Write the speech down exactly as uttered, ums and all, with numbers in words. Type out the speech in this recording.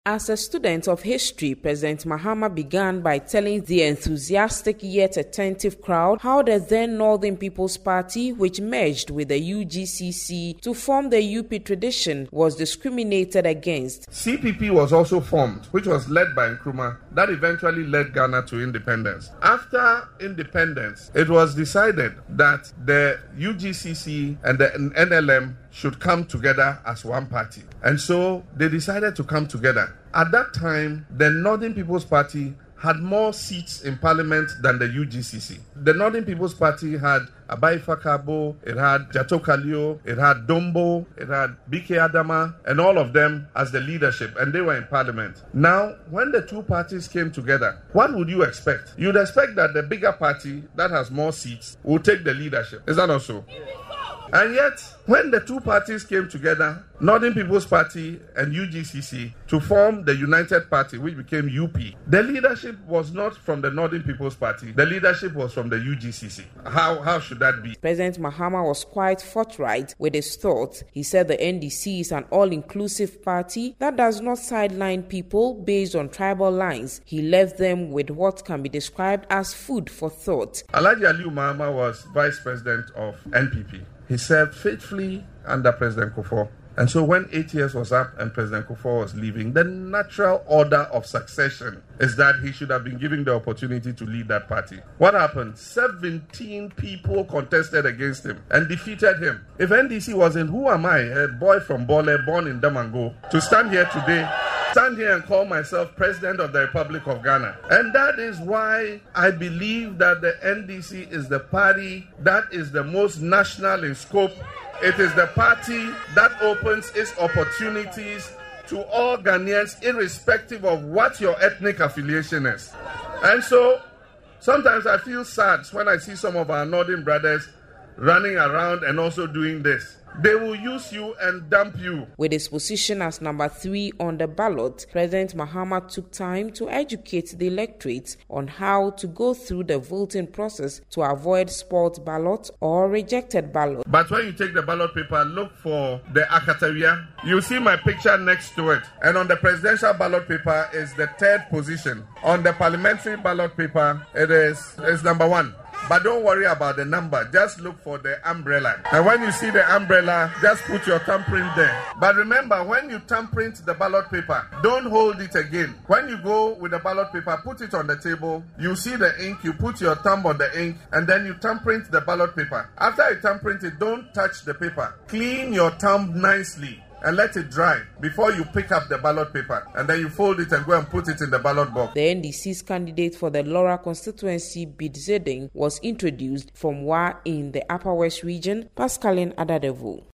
As a student of history, President Mahama began by telling the enthusiastic yet attentive crowd how the then Northern People's Party, which merged with the U G C C to form the U P tradition, was discriminated against. C P P was also formed, which was led by Nkrumah, that eventually led Ghana to independence. After independence, it was decided that the U G C C and the N L M should come together as one party. And so they decided to come together. At that time, the Northern People's Party had more seats in parliament than the U G C C. The Northern People's Party had Abaifa Kabo, it had Jato Kalio, it had Dombo, it had B K Adama, and all of them as the leadership, and they were in parliament. Now, when the two parties came together, what would you expect? You'd expect that the bigger party that has more seats will take the leadership. Is that not so? And yet, when the two parties came together, Northern People's Party and U G C C, to form the United Party, which became U P, the leadership was not from the Northern People's Party. The leadership was from the U G C C. How, how should that be? President Mahama was quite forthright with his thoughts. He said the N D C is an all-inclusive party that does not sideline people based on tribal lines. He left them with what can be described as food for thought. Alhaji Aliyu Mahama was vice president of N P P. He served faithfully under President Kufuor. And so when eight years was up and President Kufuor was leaving, the natural order of succession is that he should have been given the opportunity to lead that party. What happened? seventeen people contested against him and defeated him. If N D C wasn't, who am I, a boy from Bole, born in Damango, to stand here today, stand here and call myself President of the Republic of Ghana? And that is why I believe that the N D C is the party that is the most national in scope. It is the party that opens its opportunities to all Ghanaians, irrespective of what your ethnic affiliation is. And so, sometimes I feel sad when I see some of our northern brothers running around and also doing this. They will use you and dump you. With his position as number three on the ballot, President Mahama took time to educate the electorate on how to go through the voting process to avoid spoiled ballot or rejected ballot. But when you take the ballot paper, look for the Akatawia. You see my picture next to it. And on the presidential ballot paper is the third position. On the parliamentary ballot paper, it is it's number one. But don't worry about the number. Just look for the umbrella. And when you see the umbrella, just put your thumbprint there. But remember, when you thumbprint the ballot paper, don't hold it again. When you go with the ballot paper, put it on the table. You see the ink, you put your thumb on the ink, and then you thumbprint the ballot paper. After you thumbprint it, don't touch the paper. Clean your thumb nicely and let it dry before you pick up the ballot paper, and then you fold it and go and put it in the ballot box. The N D C's candidate for the Laura constituency, Bidzedeng, was introduced from Wa in the Upper West region, Pascaline Adadevo.